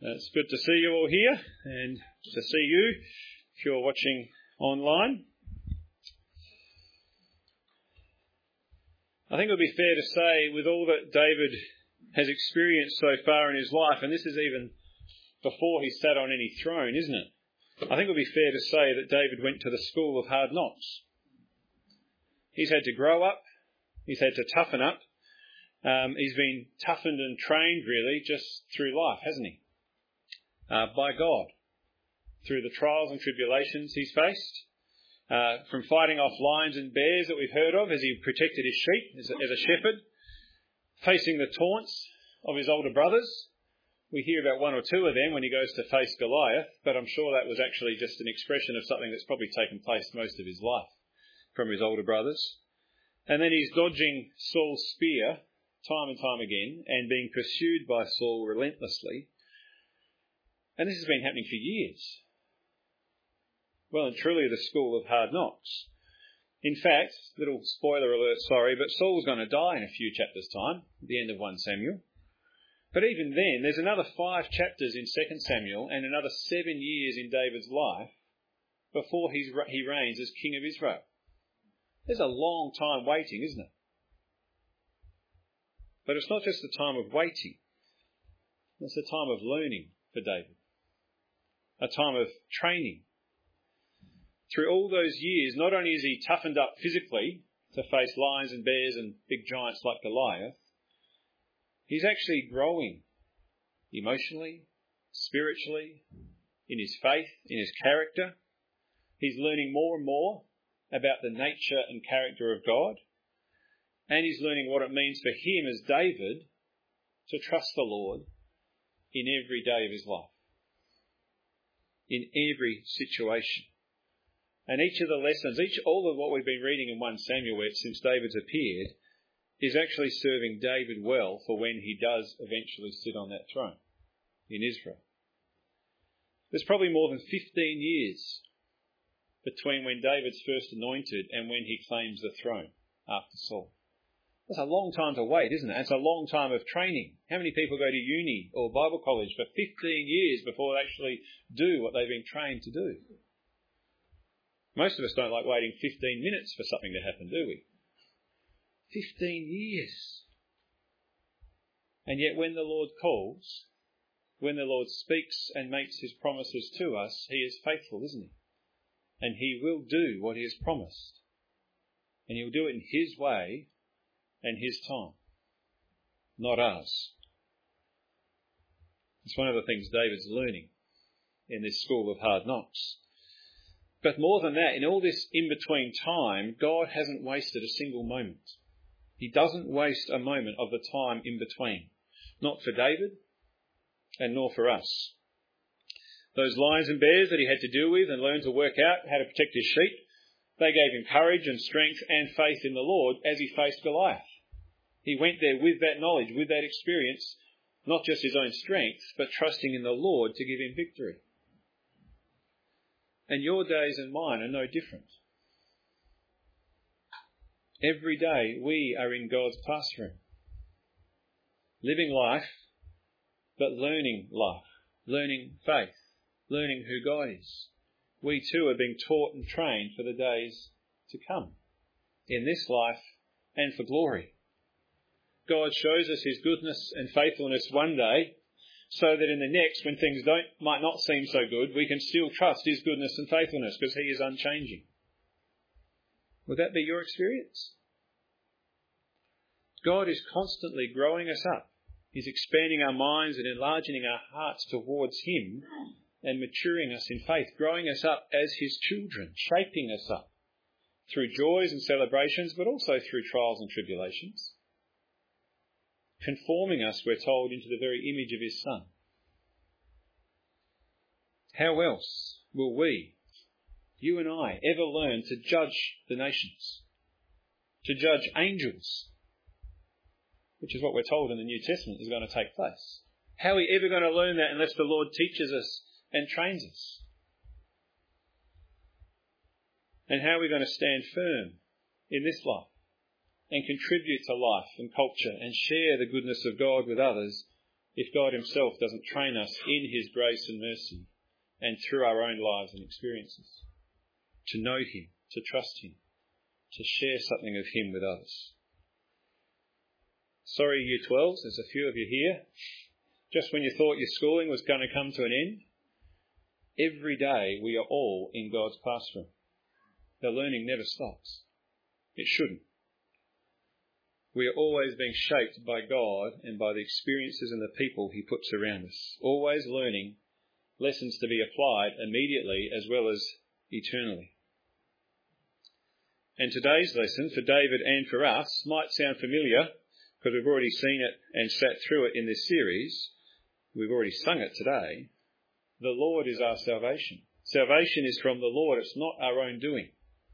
It's good to see you all here and to see you if you're watching online. I think it would be fair to say, with all that David has experienced so far in his life, and this is even before he sat on any throne, isn't it? I think it would be fair to say that David went to the school of hard knocks. He's had to grow up. He's had to toughen up. He's been toughened and trained, really, just through life, hasn't he? By God. Through the trials and tribulations he's faced. From fighting off lions and bears that we've heard of as he protected his sheep as a shepherd. Facing the taunts of his older brothers. We hear about one or two of them when he goes to face Goliath, but I'm sure that was actually just an expression of something that's probably taken place most of his life from his older brothers. And then he's dodging Saul's spear time and time again and being pursued by Saul relentlessly. And this has been happening for years. Well and truly the school of hard knocks. In fact, little spoiler alert, sorry, but Saul's going to die in a few chapters' time, at the end of 1 Samuel. But even then, there's another 5 chapters in 2 Samuel and another 7 years in David's life before he reigns as king of Israel. There's a long time waiting, isn't it? But it's not just the time of waiting. It's a time of learning for David. A time of training. Through all those years, not only is he toughened up physically to face lions and bears and big giants like Goliath, he's actually growing emotionally, spiritually, in his faith, in his character. He's learning more and more about the nature and character of God. And he's learning what it means for him as David to trust the Lord in every day of his life. In every situation. And each of the lessons, all of what we've been reading in 1 Samuel since David's appeared, is actually serving David well for when he does eventually sit on that throne in Israel. There's probably more than 15 years between when David's first anointed and when he claims the throne after Saul. That's a long time to wait, isn't it? It's a long time of training. How many people go to uni or Bible college for 15 years before they actually do what they've been trained to do? Most of us don't like waiting 15 minutes for something to happen, do we? 15 years. And yet when the Lord calls, when the Lord speaks and makes his promises to us, he is faithful, isn't he? And he will do what he has promised. And he'll do it in his way and his time, not ours. It's one of the things David's learning in this school of hard knocks. But more than that, in all this in-between time, God hasn't wasted a single moment. He doesn't waste a moment of the time in between. Not for David and nor for us. Those lions and bears that he had to deal with and learn to work out how to protect his sheep, they gave him courage and strength and faith in the Lord as he faced Goliath. He went there with that knowledge, with that experience, not just his own strength, but trusting in the Lord to give him victory. And your days and mine are no different. Every day we are in God's classroom. Living life, but learning life, learning faith, learning who God is. We too are being taught and trained for the days to come, in this life and for glory. God shows us his goodness and faithfulness one day, so that in the next, when things might not seem so good, we can still trust his goodness and faithfulness because he is unchanging. Would that be your experience? God is constantly growing us up. He's expanding our minds and enlarging our hearts towards him and maturing us in faith, growing us up as his children, shaping us up through joys and celebrations, but also through trials and tribulations. Conforming us, we're told, into the very image of his Son. How else will we, you and I, ever learn to judge the nations, to judge angels, which is what we're told in the New Testament is going to take place? How are we ever going to learn that unless the Lord teaches us and trains us? And how are we going to stand firm in this life and contribute to life and culture and share the goodness of God with others if God himself doesn't train us in his grace and mercy and through our own lives and experiences to know him, to trust him, to share something of him with others. Sorry, Year 12s, there's a few of you here. Just when you thought your schooling was going to come to an end, every day we are all in God's classroom. The learning never stops. It shouldn't. We are always being shaped by God and by the experiences and the people he puts around us. Always learning lessons to be applied immediately as well as eternally. And today's lesson for David and for us might sound familiar because we've already seen it and sat through it in this series. We've already sung it today. The Lord is our salvation. Salvation is from the Lord. It's not our own doing.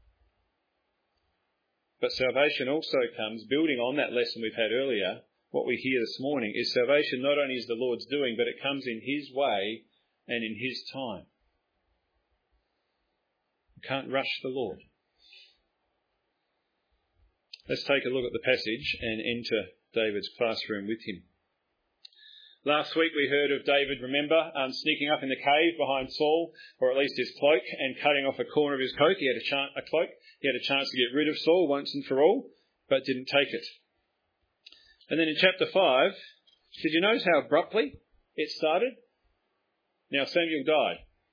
But salvation also comes, building on that lesson we've had earlier, what we hear this morning is salvation not only is the Lord's doing, but it comes in his way and in his time. You can't rush the Lord. Let's take a look at the passage and enter David's classroom with him. Last week we heard of David, remember, sneaking up in the cave behind Saul, or at least his cloak, and cutting off a corner of his cloak. He had a chance to get rid of Saul once and for all, but didn't take it. And then in chapter 5, did you notice how abruptly it started? Now Samuel died.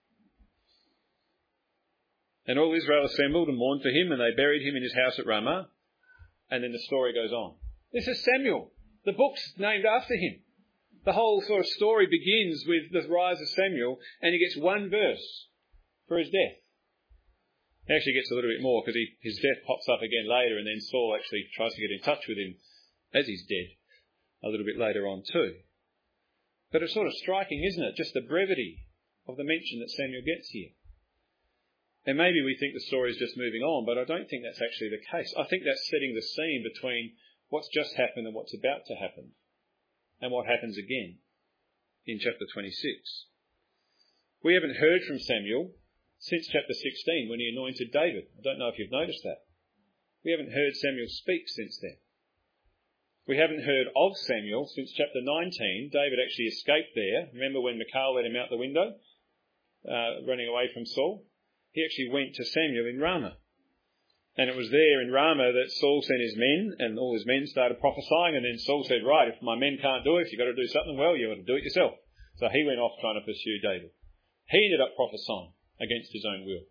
And all Israel assembled and mourned for him, and they buried him in his house at Ramah. And then the story goes on. This is Samuel. The book's named after him. The whole sort of story begins with the rise of Samuel, and he gets one verse for his death. He actually gets a little bit more because his death pops up again later, and then Saul actually tries to get in touch with him as he's dead a little bit later on too. But it's sort of striking, isn't it? Just the brevity of the mention that Samuel gets here. And maybe we think the story is just moving on, but I don't think that's actually the case. I think that's setting the scene between what's just happened and what's about to happen, and what happens again in chapter 26. We haven't heard from Samuel since chapter 16 when he anointed David. I don't know if you've noticed that. We haven't heard Samuel speak since then. We haven't heard of Samuel since chapter 19. David actually escaped there. Remember when Michal let him out the window, running away from Saul? He actually went to Samuel in Ramah. And it was there in Ramah that Saul sent his men, and all his men started prophesying, and then Saul said, right, if my men can't do it, if you've got to do something, well, you've got to do it yourself. So he went off trying to pursue David. He ended up prophesying against his own will.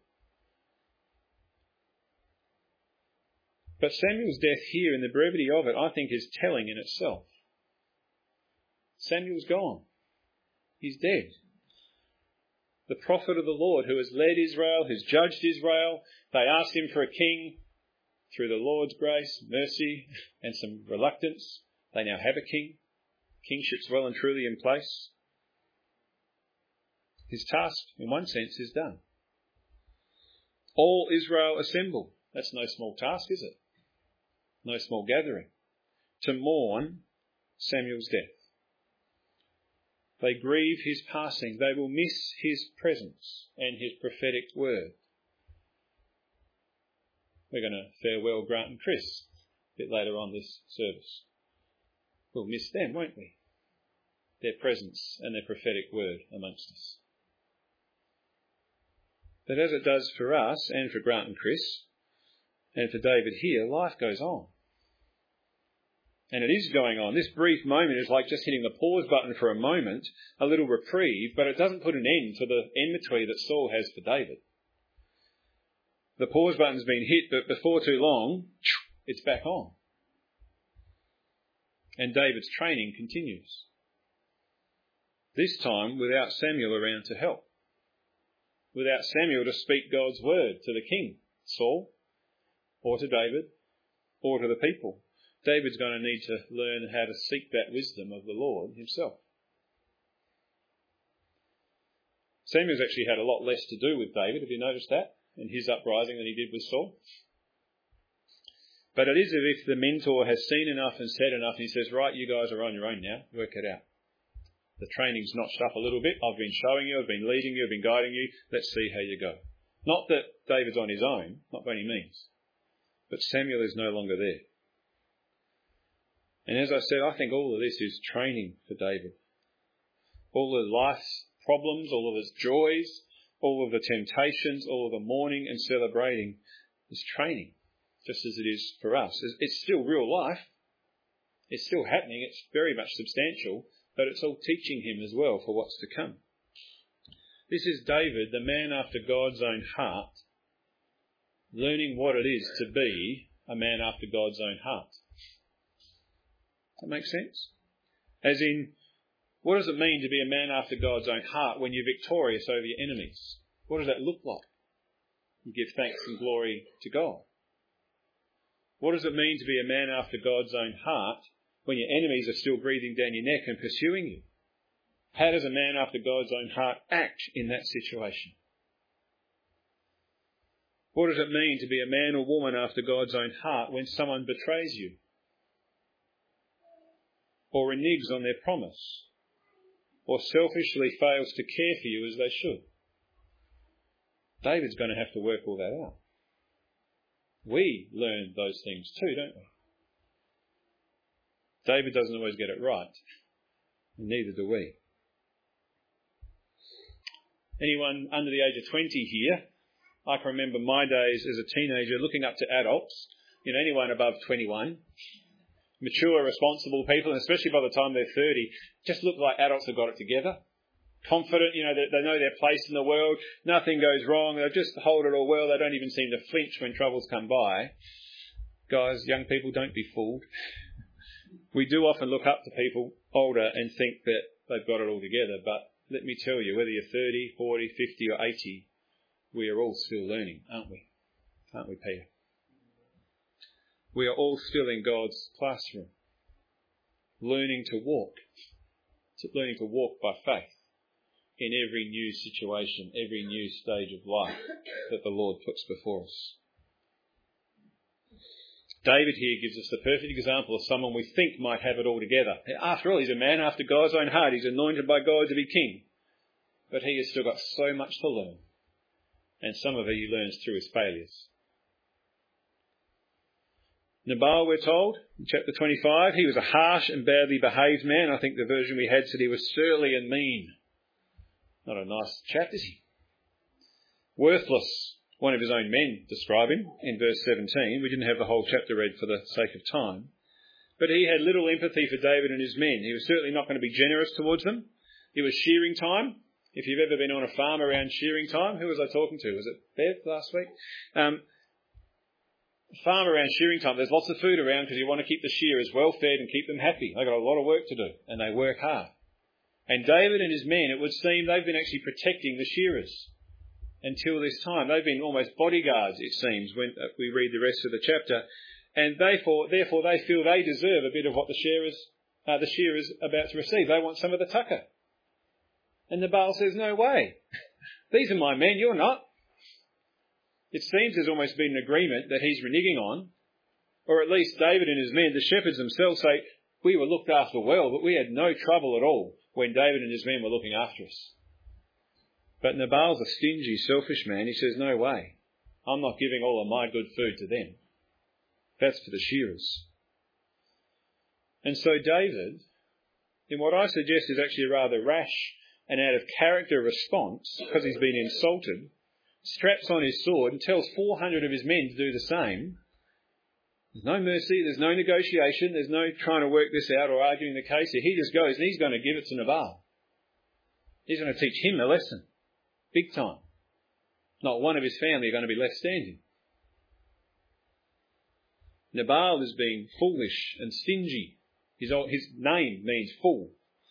But Samuel's death here, and the brevity of it, I think is telling in itself. Samuel's gone. He's dead. The prophet of the Lord who has led Israel, who's judged Israel. They asked him for a king. Through the Lord's grace, mercy, and some reluctance, they now have a king. Kingship's well and truly in place. His task, in one sense, is done. All Israel assemble. That's no small task, is it? No small gathering. To mourn Samuel's death. They grieve his passing. They will miss his presence and his prophetic word. We're going to farewell Grant and Chris a bit later on this service. We'll miss them, won't we? Their presence and their prophetic word amongst us. But as it does for us and for Grant and Chris and for David here, life goes on. And it is going on. This brief moment is like just hitting the pause button for a moment, a little reprieve, but it doesn't put an end to the enmity that Saul has for David. The pause button's been hit, but before too long, it's back on. And David's training continues. This time without Samuel around to help. Without Samuel to speak God's word to the king, Saul, or to David, or to the people. David's going to need to learn how to seek that wisdom of the Lord himself. Samuel's actually had a lot less to do with David, have you noticed that, in his uprising than he did with Saul? But it is as if the mentor has seen enough and said enough, and he says, right, you guys are on your own now, work it out. The training's notched up a little bit, I've been showing you, I've been leading you, I've been guiding you, let's see how you go. Not that David's on his own, not by any means, but Samuel is no longer there. And as I said, I think all of this is training for David. all of life's problems, all of its joys, all of the temptations, all of the mourning and celebrating is training, just as it is for us. It's still real life. It's still happening. It's very much substantial, but it's all teaching him as well for what's to come. This is David, the man after God's own heart, learning what it is to be a man after God's own heart. Does that make sense? As in, what does it mean to be a man after God's own heart when you're victorious over your enemies? What does that look like? You give thanks and glory to God. What does it mean to be a man after God's own heart when your enemies are still breathing down your neck and pursuing you? How does a man after God's own heart act in that situation? What does it mean to be a man or woman after God's own heart when someone betrays you or reneges on their promise or selfishly fails to care for you as they should? David's going to have to work all that out. We learn those things too, don't we? David doesn't always get it right, and neither do we. Anyone under the age of 20 here? I can remember my days as a teenager looking up to adults, anyone above 21, mature, responsible people, and especially by the time they're 30, just look like adults have got it together. Confident, they know their place in the world, nothing goes wrong, they just hold it all well, they don't even seem to flinch when troubles come by. Guys, young people, don't be fooled. We do often look up to people older and think that they've got it all together, but let me tell you, whether you're 30, 40, 50 or 80, we are all still learning, aren't we? Aren't we, Peter? We are all still in God's classroom, learning to walk by faith in every new situation, every new stage of life that the Lord puts before us. David here gives us the perfect example of someone we think might have it all together. After all, he's a man after God's own heart. He's anointed by God to be king. But he has still got so much to learn. And some of it he learns through his failures. Nabal, we're told, in chapter 25, he was a harsh and badly behaved man. I think the version we had said he was surly and mean. Not a nice chap, is he? Worthless, one of his own men describe him in verse 17. We didn't have the whole chapter read for the sake of time. But he had little empathy for David and his men. He was certainly not going to be generous towards them. It was shearing time. If you've ever been on a farm around shearing time, who was I talking to? Was it Bev last week? Farm around shearing time, there's lots of food around because you want to keep the shearers well fed and keep them happy. They've got a lot of work to do and they work hard. And David and his men, it would seem they've been actually protecting the shearers until this time. They've been almost bodyguards, it seems, when we read the rest of the chapter. And therefore they feel they deserve a bit of what the shearers are about to receive. They want some of the tucker. And Nabal says, no way. These are my men, you're not. It seems there's almost been an agreement that he's reneging on, or at least David and his men, the shepherds themselves, say, we were looked after well, but we had no trouble at all when David and his men were looking after us. But Nabal's a stingy, selfish man. He says, no way. I'm not giving all of my good food to them. That's for the shearers. And so David, in what I suggest is actually a rather rash and out of character response, because he's been insulted, straps on his sword and tells 400 of his men to do the same. There's no mercy, there's no negotiation, there's no trying to work this out or arguing the case. He just goes and he's going to give it to Nabal. He's going to teach him a lesson. Big time. Not one of his family are going to be left standing. Nabal is being foolish and stingy. His name means fool.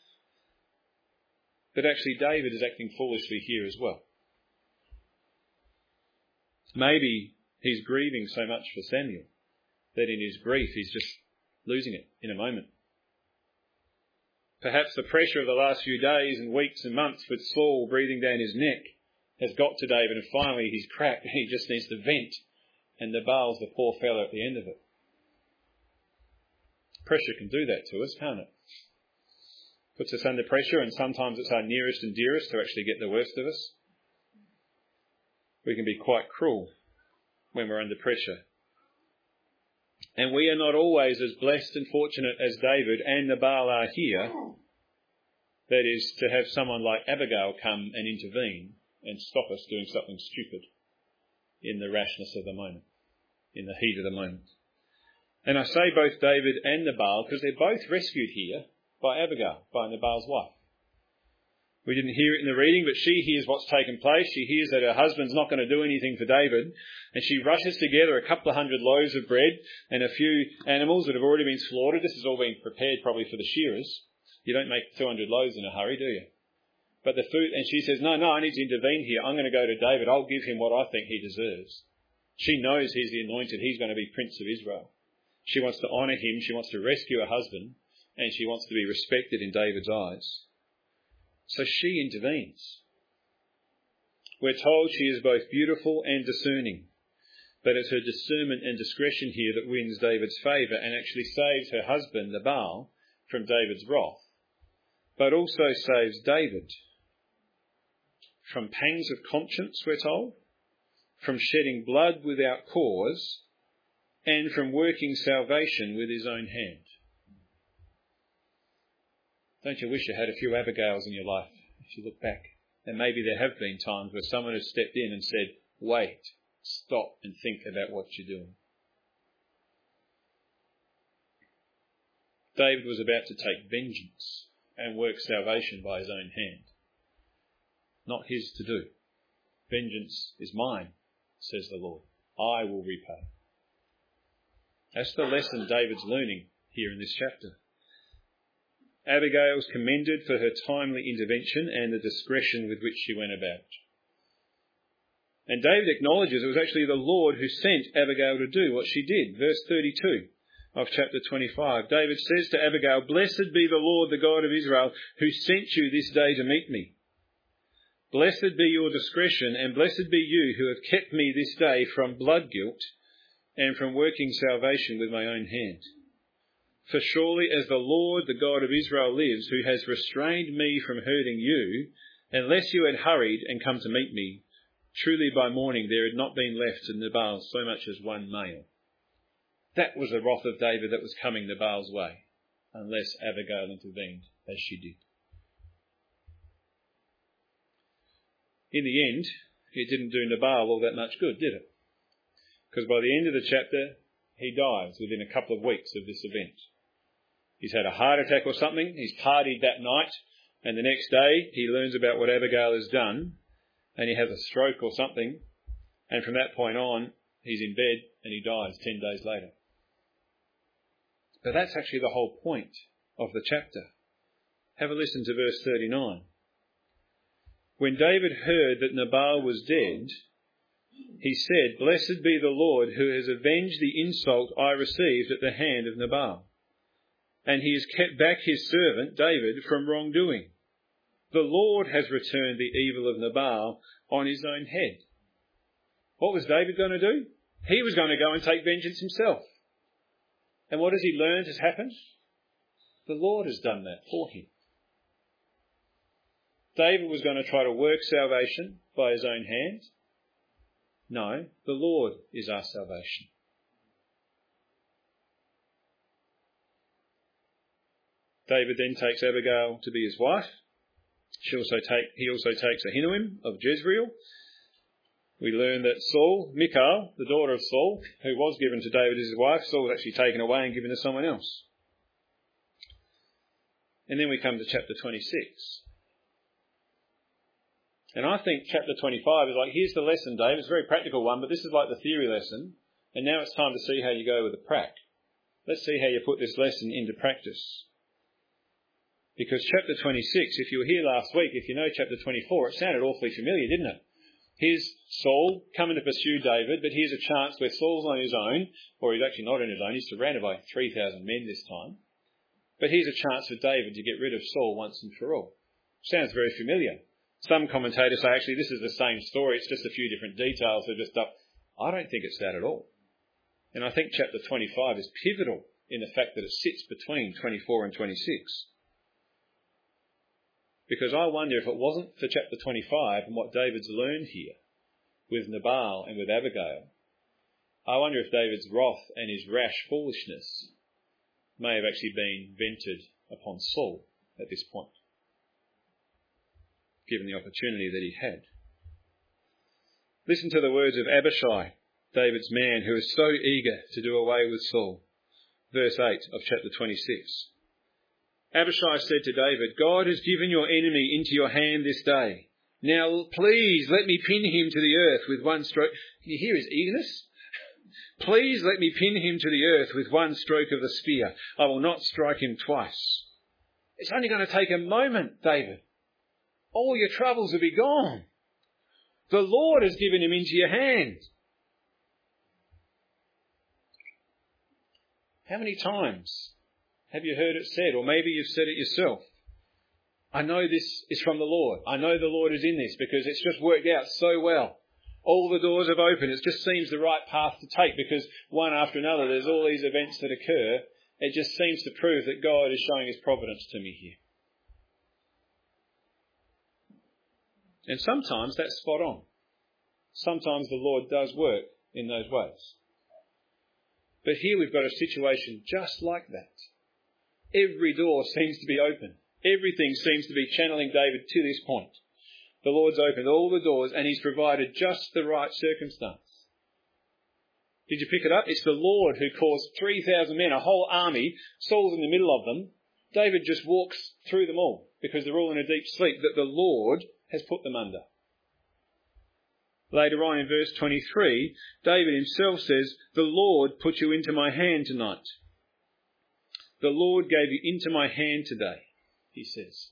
But actually David is acting foolishly here as well. Maybe he's grieving so much for Samuel that in his grief he's just losing it in a moment. Perhaps the pressure of the last few days and weeks and months with Saul breathing down his neck has got to David, and finally he's cracked and he just needs to vent, and Nabal's the poor fellow at the end of it. Pressure can do that to us, can't it? Puts us under pressure, and sometimes it's our nearest and dearest who actually get the worst of us. We can be quite cruel when we're under pressure. And we are not always as blessed and fortunate as David and Nabal are here That is, to have someone like Abigail come and intervene and stop us doing something stupid in the rashness of the moment, in the heat of the moment. And I say both David and Nabal because they're both rescued here by Abigail, by Nabal's wife. We didn't hear it in the reading, but she hears what's taken place. She hears that her husband's not going to do anything for David, and she rushes together a couple of hundred loaves of bread and a few animals that have already been slaughtered. This has all been prepared probably for the shearers. You don't make 200 loaves in a hurry, do you? But the food, and she says, no, I need to intervene here. I'm going to go to David. I'll give him what I think he deserves. She knows he's the anointed. He's going to be Prince of Israel. She wants to honour him. She wants to rescue her husband, and she wants to be respected in David's eyes. So she intervenes. We're told she is both beautiful and discerning, but it's her discernment and discretion here that wins David's favour and actually saves her husband, Nabal, from David's wrath, but also saves David from pangs of conscience, we're told, from shedding blood without cause, and from working salvation with his own hand. Don't you wish you had a few Abigails in your life, if you look back? And maybe there have been times where someone has stepped in and said, wait, stop and think about what you're doing. David was about to take vengeance and work salvation by his own hand. Not his to do. Vengeance is mine, says the Lord. I will repay. That's the lesson David's learning here in this chapter. Abigail's commended for her timely intervention and the discretion with which she went about. And David acknowledges it was actually the Lord who sent Abigail to do what she did. Verse 32 of chapter 25. David says to Abigail, "Blessed be the Lord, the God of Israel, who sent you this day to meet me. Blessed be your discretion, and blessed be you who have kept me this day from blood guilt and from working salvation with my own hand. For surely as the Lord, the God of Israel lives, who has restrained me from hurting you, unless you had hurried and come to meet me, truly by morning there had not been left in Nabal so much as one male." That was the wrath of David that was coming Nabal's way, unless Abigail intervened as she did. In the end, it didn't do Nabal all that much good, did it? Because by the end of the chapter, he dies within a couple of weeks of this event. He's had a heart attack or something, he's partied that night, and the next day he learns about what Abigail has done, and he has a stroke or something, and from that point on, he's in bed and he dies 10 days later. But that's actually the whole point of the chapter. Have a listen to verse 39. When David heard that Nabal was dead, he said, "Blessed be the Lord who has avenged the insult I received at the hand of Nabal. And he has kept back his servant David from wrongdoing. The Lord has returned the evil of Nabal on his own head." What was David going to do? He was going to go and take vengeance himself. And what has he learned has happened? The Lord has done that for him. David was going to try to work salvation by his own hand. No, the Lord is our salvation. David then takes Abigail to be his wife. He also takes Ahinoam of Jezreel. We learn that Michal, the daughter of Saul, who was given to David as his wife, Saul was actually taken away and given to someone else. And then we come to chapter 26. And I think chapter 25 is like, here's the lesson, Dave. It's a very practical one, but this is like the theory lesson. And now it's time to see how you go with the prac. Let's see how you put this lesson into practice. Because chapter 26, if you were here last week, if you know chapter 24, it sounded awfully familiar, didn't it? Here's Saul coming to pursue David, but here's a chance where Saul's on his own, or he's actually not on his own, he's surrounded by 3,000 men this time. But here's a chance for David to get rid of Saul once and for all. Sounds very familiar. Some commentators say, actually, this is the same story, it's just a few different details that are just up. I don't think it's that at all. And I think chapter 25 is pivotal in the fact that it sits between 24 and 26. Because I wonder if it wasn't for chapter 25 and what David's learned here with Nabal and with Abigail, I wonder if David's wrath and his rash foolishness may have actually been vented upon Saul at this point. given the opportunity that he had. Listen to the words of Abishai, David's man, who is so eager to do away with Saul. Verse 8 of chapter 26. Abishai said to David, God has given your enemy into your hand this day. Now please let me pin him to the earth with one stroke. Can you hear his eagerness? Please let me pin him to the earth with one stroke of the spear. I will not strike him twice. It's only going to take a moment, David. All your troubles will be gone. The Lord has given him into your hand. How many times have you heard it said, or maybe you've said it yourself? I know this is from the Lord. I know the Lord is in this because it's just worked out so well. All the doors have opened. It just seems the right path to take because one after another there's all these events that occur. It just seems to prove that God is showing his providence to me here. And sometimes that's spot on. Sometimes the Lord does work in those ways. But here we've got a situation just like that. Every door seems to be open. Everything seems to be channeling David to this point. The Lord's opened all the doors and he's provided just the right circumstance. Did you pick it up? It's the Lord who caused 3,000 men, a whole army. Saul's in the middle of them. David just walks through them all because they're all in a deep sleep that the Lord has put them under. Later on in verse 23, David himself says, the Lord put you into my hand tonight. The Lord gave you into my hand today, he says.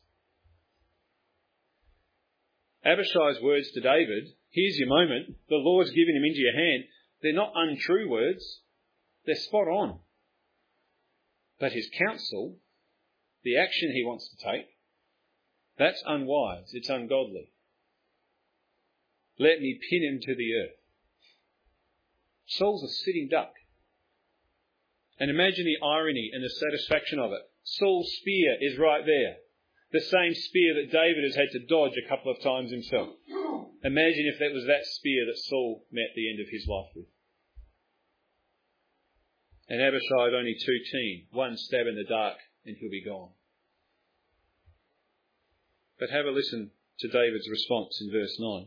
Abishai's words to David, here's your moment, the Lord's given him into your hand. They're not untrue words. They're spot on. But his counsel, the action he wants to take, that's unwise. It's ungodly. Let me pin him to the earth. Saul's a sitting duck. And imagine the irony and the satisfaction of it. Saul's spear is right there. The same spear that David has had to dodge a couple of times himself. Imagine if that was that spear that Saul met the end of his life with. And Abishai is only too keen. One stab in the dark and he'll be gone. But have a listen to David's response in verse 9.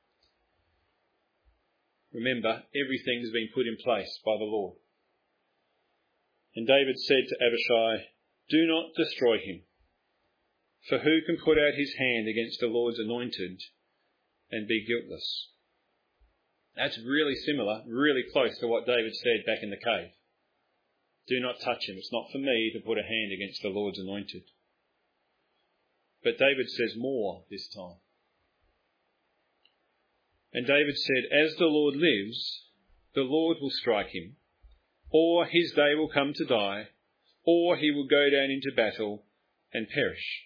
Remember, everything has been put in place by the Lord. And David said to Abishai, do not destroy him. For who can put out his hand against the Lord's anointed and be guiltless? That's really similar, really close to what David said back in the cave. Do not touch him. It's not for me to put a hand against the Lord's anointed. But David says more this time. And David said, as the Lord lives, the Lord will strike him, or his day will come to die, or he will go down into battle and perish.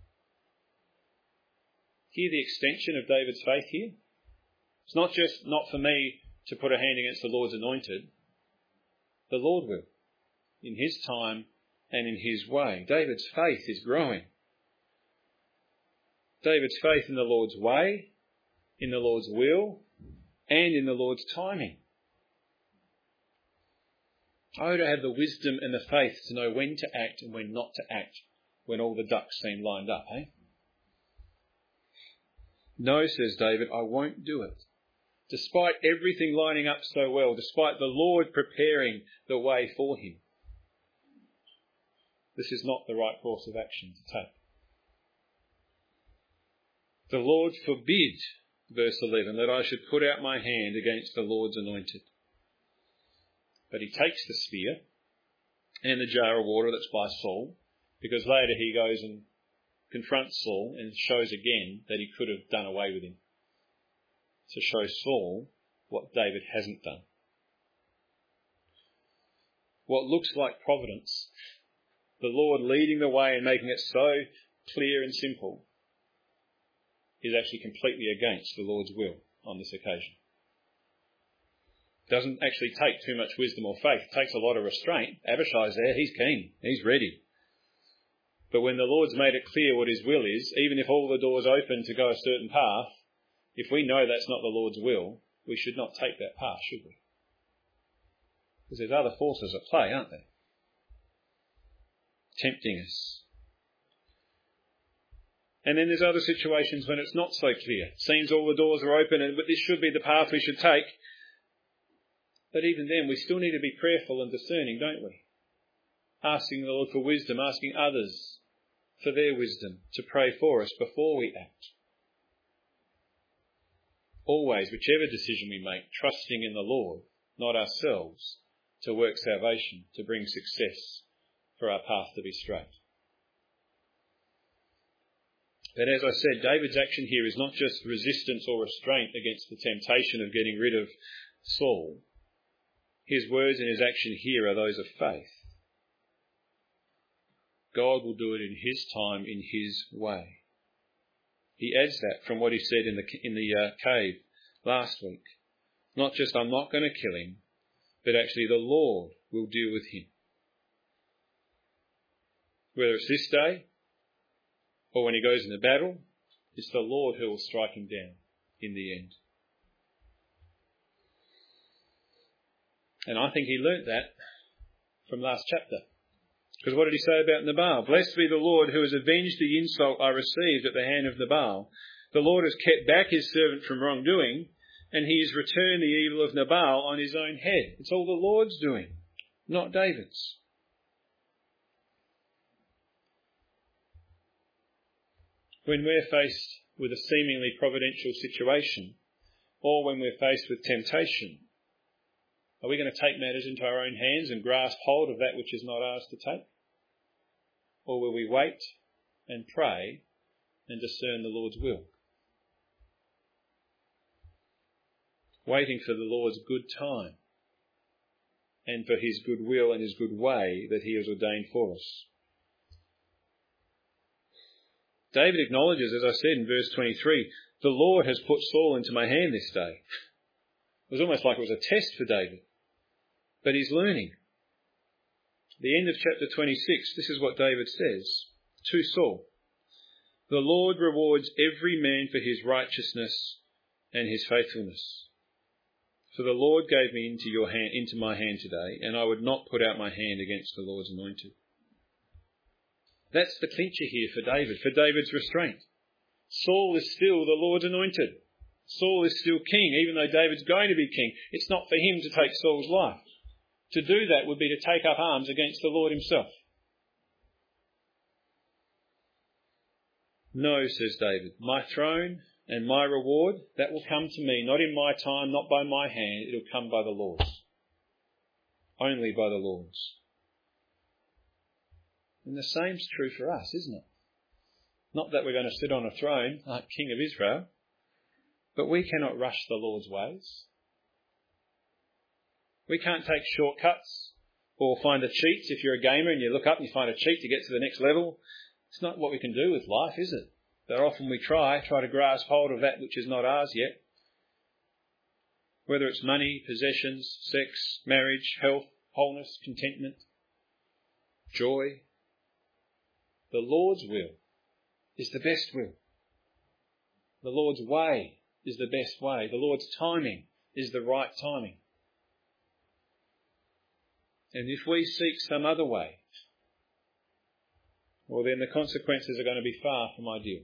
Hear the extension of David's faith here? It's not just not for me to put a hand against the Lord's anointed. The Lord will, in his time and in his way. David's faith is growing. David's faith in the Lord's way, in the Lord's will, and in the Lord's timing. Oh, to have the wisdom and the faith to know when to act and when not to act, when all the ducks seem lined up, eh? No, says David, I won't do it. Despite everything lining up so well, despite the Lord preparing the way for him, this is not the right course of action to take. The Lord forbid, verse 11, that I should put out my hand against the Lord's anointed. But he takes the spear and the jar of water that's by Saul, because later he goes and confronts Saul and shows again that he could have done away with him, to show Saul what David hasn't done. What looks like providence, the Lord leading the way and making it so clear and simple, is actually completely against the Lord's will on this occasion. Doesn't actually take too much wisdom or faith. It takes a lot of restraint. Abishai's there. He's keen. He's ready. But when the Lord's made it clear what his will is, even if all the doors open to go a certain path, if we know that's not the Lord's will, we should not take that path, should we? Because there's other forces at play, aren't there? Tempting us. And then there's other situations when it's not so clear. It seems all the doors are open and this should be the path we should take. But even then, we still need to be prayerful and discerning, don't we? Asking the Lord for wisdom, asking others for their wisdom to pray for us before we act. Always, whichever decision we make, trusting in the Lord, not ourselves, to work salvation, to bring success, for our path to be straight. But as I said, David's action here is not just resistance or restraint against the temptation of getting rid of Saul. His words and his action here are those of faith. God will do it in his time, in his way. He adds that from what he said in the cave last week. Not just, I'm not going to kill him, but actually the Lord will deal with him. Whether it's this day or when he goes into battle, it's the Lord who will strike him down in the end. And I think he learnt that from last chapter. Because what did he say about Nabal? Blessed be the Lord who has avenged the insult I received at the hand of Nabal. The Lord has kept back his servant from wrongdoing, and he has returned the evil of Nabal on his own head. It's all the Lord's doing, not David's. When we're faced with a seemingly providential situation, or when we're faced with temptation, are we going to take matters into our own hands and grasp hold of that which is not ours to take? Or will we wait and pray and discern the Lord's will? Waiting for the Lord's good time and for his good will and his good way that he has ordained for us. David acknowledges, as I said in verse 23, the Lord has put Saul into my hand this day. It was almost like it was a test for David. But he's learning. The end of chapter 26, this is what David says to Saul. The Lord rewards every man for his righteousness and his faithfulness. For the Lord gave me into my hand today, and I would not put out my hand against the Lord's anointed. That's the clincher here for David, for David's restraint. Saul is still the Lord's anointed. Saul is still king, even though David's going to be king. It's not for him to take Saul's life. To do that would be to take up arms against the Lord himself. No, says David, my throne and my reward, that will come to me, not in my time, not by my hand, it'll come by the Lord's. Only by the Lord's. And the same's true for us, isn't it? Not that we're going to sit on a throne like King of Israel, but we cannot rush the Lord's ways. We can't take shortcuts or find the cheats. If you're a gamer and you look up and you find a cheat to get to the next level, it's not what we can do with life, is it? But often we try to grasp hold of that which is not ours yet. Whether it's money, possessions, sex, marriage, health, wholeness, contentment, joy. The Lord's will is the best will. The Lord's way is the best way. The Lord's timing is the right timing. And if we seek some other way, well, then the consequences are going to be far from ideal.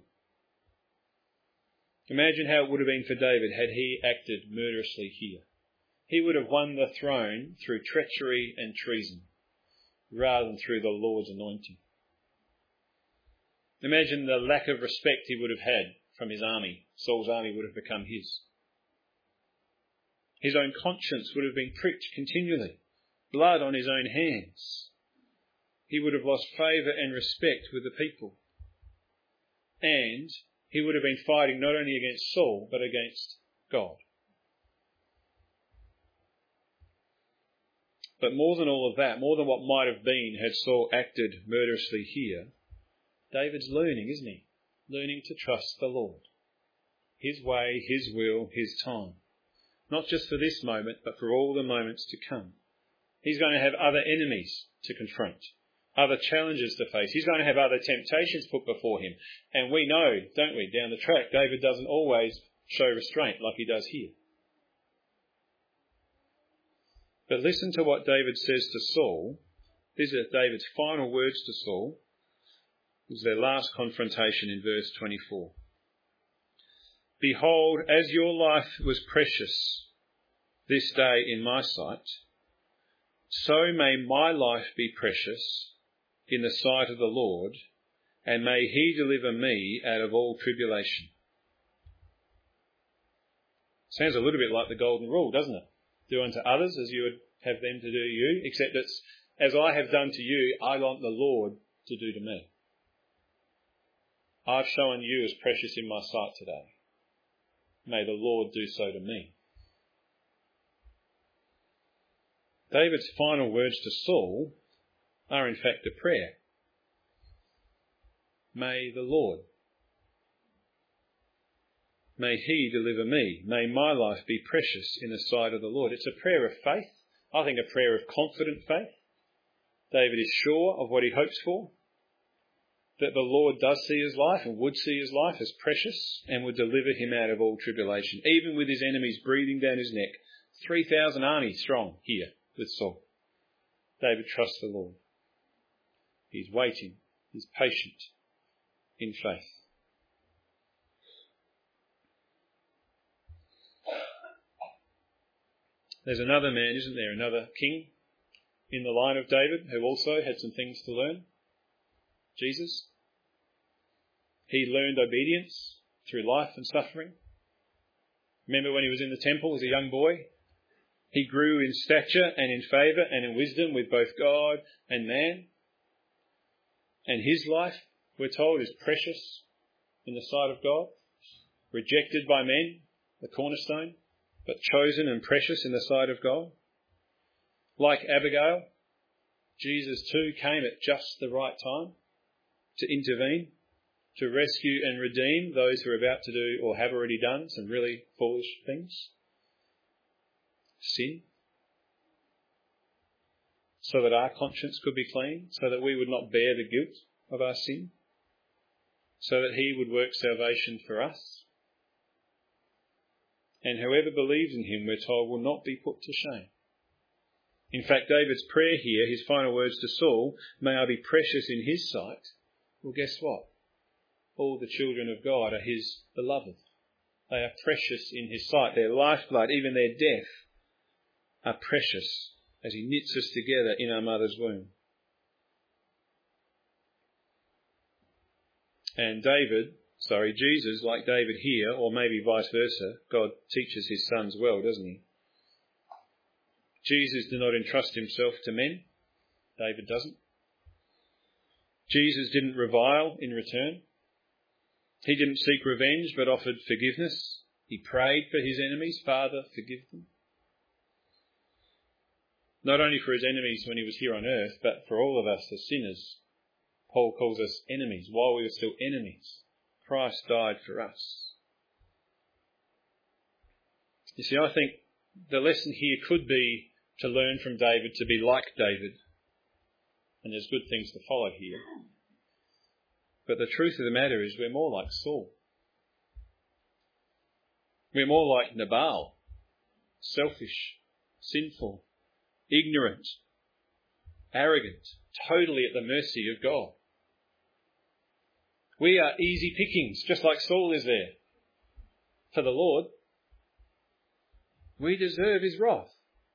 Imagine how it would have been for David had he acted murderously here. He would have won the throne through treachery and treason, rather than through the Lord's anointing. Imagine the lack of respect he would have had from his army. Saul's army would have become his. His own conscience would have been pricked continually. Blood on his own hands. He would have lost favour and respect with the people. And he would have been fighting not only against Saul, but against God. But more than all of that, more than what might have been had Saul acted murderously here, David's learning, isn't he? Learning to trust the Lord. His way, his will, his time. Not just for this moment, but for all the moments to come. He's going to have other enemies to confront, other challenges to face. He's going to have other temptations put before him. And we know, don't we, down the track, David doesn't always show restraint like he does here. But listen to what David says to Saul. These are David's final words to Saul. This is their last confrontation in verse 24. Behold, as your life was precious this day in my sight, so may my life be precious in the sight of the Lord, and may he deliver me out of all tribulation. Sounds a little bit like the golden rule, doesn't it? Do unto others as you would have them to do to you, except it's, as I have done to you, I want the Lord to do to me. I've shown you as precious in my sight today. May the Lord do so to me. David's final words to Saul are in fact a prayer. May the Lord. May he deliver me. May my life be precious in the sight of the Lord. It's a prayer of faith. I think a prayer of confident faith. David is sure of what he hopes for, that the Lord does see his life and would see his life as precious and would deliver him out of all tribulation, even with his enemies breathing down his neck. 3,000 army strong here with Saul. David trusts the Lord. He's waiting. He's patient in faith. There's another man, isn't there? Another king in the line of David who also had some things to learn. Jesus. He learned obedience through life and suffering. Remember when he was in the temple as a young boy? He grew in stature and in favour and in wisdom with both God and man. And his life, we're told, is precious in the sight of God. Rejected by men, the cornerstone, but chosen and precious in the sight of God. Like Abigail, Jesus too came at just the right time to intervene, to rescue and redeem those who are about to do or have already done some really foolish things. Sin. So that our conscience could be clean, so that we would not bear the guilt of our sin, so that he would work salvation for us. And whoever believes in him, we're told, will not be put to shame. In fact, David's prayer here, his final words to Saul, may I be precious in his sight. Well, guess what? All the children of God are his beloved. They are precious in his sight. Their lifeblood, even their death, are precious as he knits us together in our mother's womb. And Jesus, like David here, or maybe vice versa, God teaches his sons well, doesn't he? Jesus did not entrust himself to men. David doesn't. Jesus didn't revile in return. He didn't seek revenge, but offered forgiveness. He prayed for his enemies, Father, forgive them. Not only for his enemies when he was here on earth, but for all of us as sinners. Paul calls us enemies. While we were still enemies, Christ died for us. You see, I think the lesson here could be to learn from David to be like David. And there's good things to follow here. But the truth of the matter is we're more like Saul. We're more like Nabal. Selfish, sinful, ignorant, arrogant, totally at the mercy of God. We are easy pickings, just like Saul is there. For the Lord, we deserve his wrath.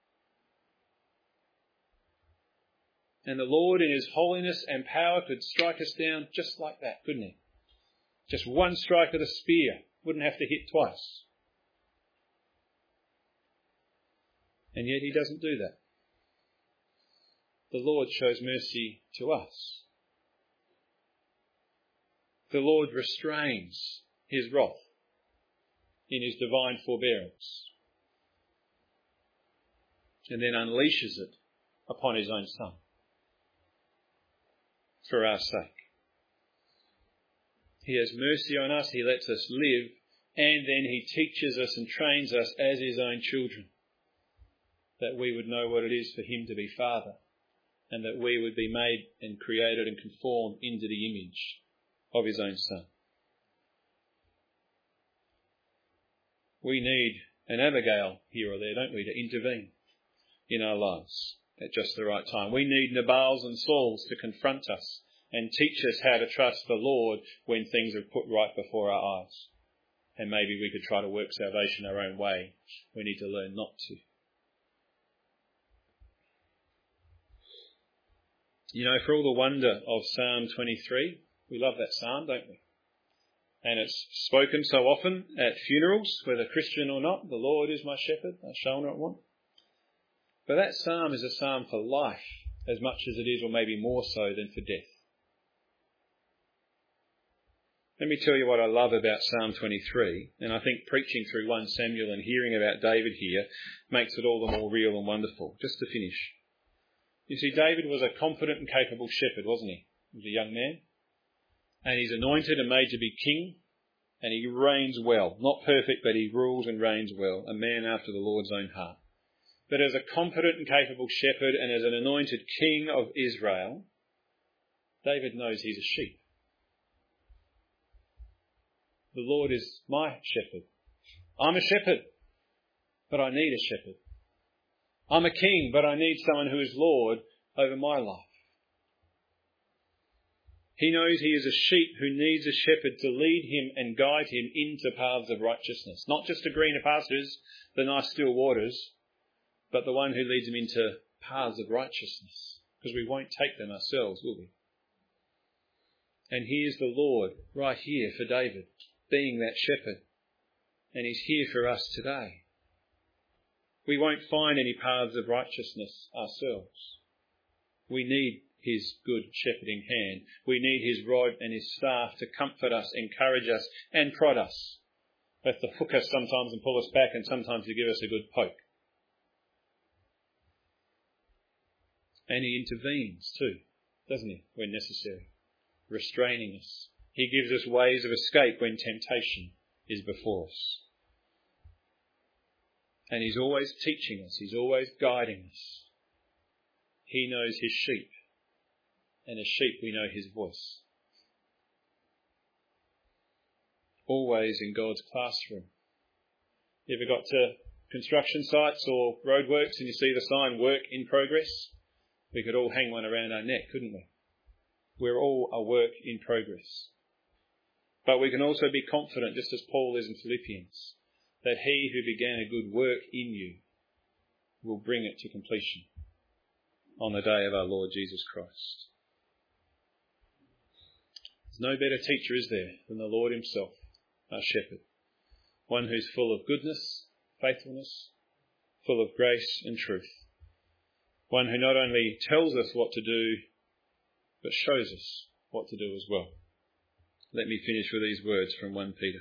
And the Lord in his holiness and power could strike us down just like that, couldn't he? Just one strike of the spear, wouldn't have to hit twice. And yet he doesn't do that. The Lord shows mercy to us. The Lord restrains his wrath in his divine forbearance and then unleashes it upon his own Son for our sake. He has mercy on us, he lets us live, and then he teaches us and trains us as his own children, that we would know what it is for him to be Father, and that we would be made and created and conformed into the image of his own Son. We need an Abigail here or there, don't we, to intervene in our lives at just the right time. We need Nabals and Sauls to confront us and teach us how to trust the Lord when things are put right before our eyes. And maybe we could try to work salvation our own way. We need to learn not to. You know, for all the wonder of Psalm 23, we love that psalm, don't we? And it's spoken so often at funerals, whether Christian or not. The Lord is my shepherd, I shall not want. But that psalm is a psalm for life as much as it is, or maybe more so, than for death. Let me tell you what I love about Psalm 23, and I think preaching through 1 Samuel and hearing about David here makes it all the more real and wonderful. Just to finish. You see, David was a confident and capable shepherd, wasn't he? He was a young man. And he's anointed and made to be king, and he reigns well. Not perfect, but he rules and reigns well, a man after the Lord's own heart. But as a confident and capable shepherd and as an anointed king of Israel, David knows he's a sheep. The Lord is my shepherd. I'm a shepherd, but I need a shepherd. I'm a king, but I need someone who is Lord over my life. He knows he is a sheep who needs a shepherd to lead him and guide him into paths of righteousness. Not just the greener pastures, the nice still waters, but the one who leads him into paths of righteousness. Because we won't take them ourselves, will we? And here's the Lord right here for David, being that shepherd. And he's here for us today. We won't find any paths of righteousness ourselves. We need his good shepherding hand. We need his rod and his staff to comfort us, encourage us and prod us. Both to hook us sometimes and pull us back, and sometimes to give us a good poke. And he intervenes too, doesn't he, when necessary, restraining us. He gives us ways of escape when temptation is before us. And he's always teaching us. He's always guiding us. He knows his sheep. And as sheep we know his voice. Always in God's classroom. You ever got to construction sites or roadworks and you see the sign, work in progress? We could all hang one around our neck, couldn't we? We're all a work in progress. But we can also be confident, just as Paul is in Philippians, that he who began a good work in you will bring it to completion on the day of our Lord Jesus Christ. There's no better teacher, is there, than the Lord himself, our shepherd. One who's full of goodness, faithfulness, full of grace and truth. One who not only tells us what to do, but shows us what to do as well. Let me finish with these words from 1 Peter.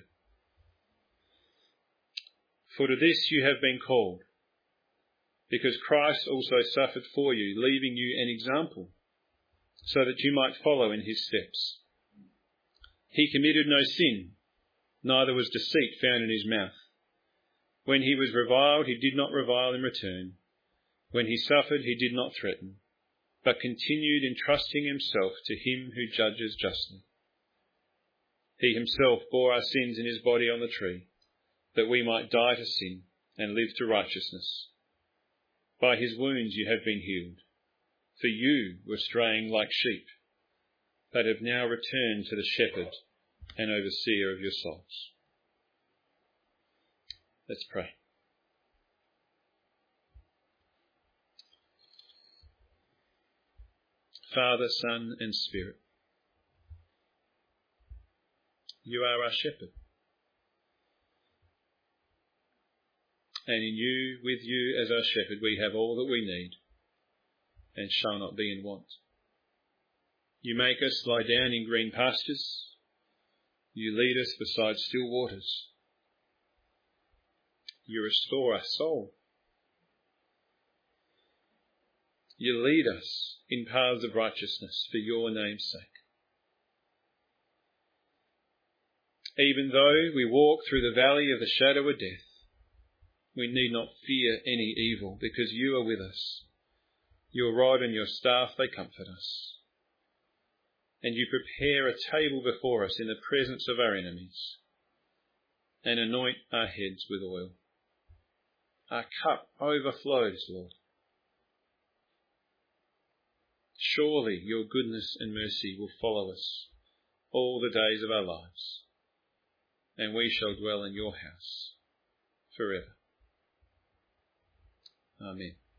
For to this you have been called, because Christ also suffered for you, leaving you an example, so that you might follow in his steps. He committed no sin, neither was deceit found in his mouth. When he was reviled, he did not revile in return. When he suffered, he did not threaten, but continued entrusting himself to him who judges justly. He himself bore our sins in his body on the tree, that we might die to sin and live to righteousness. By his wounds you have been healed, for you were straying like sheep, but have now returned to the shepherd and overseer of your souls. Let's pray. Father, Son and Spirit, you are our shepherd. And in you, with you as our shepherd, we have all that we need and shall not be in want. You make us lie down in green pastures. You lead us beside still waters. You restore our soul. You lead us in paths of righteousness for your name's sake. Even though we walk through the valley of the shadow of death, we need not fear any evil, because you are with us. Your rod and your staff, they comfort us. And you prepare a table before us in the presence of our enemies, and anoint our heads with oil. Our cup overflows, Lord. Surely your goodness and mercy will follow us all the days of our lives, and we shall dwell in your house forever. Amen.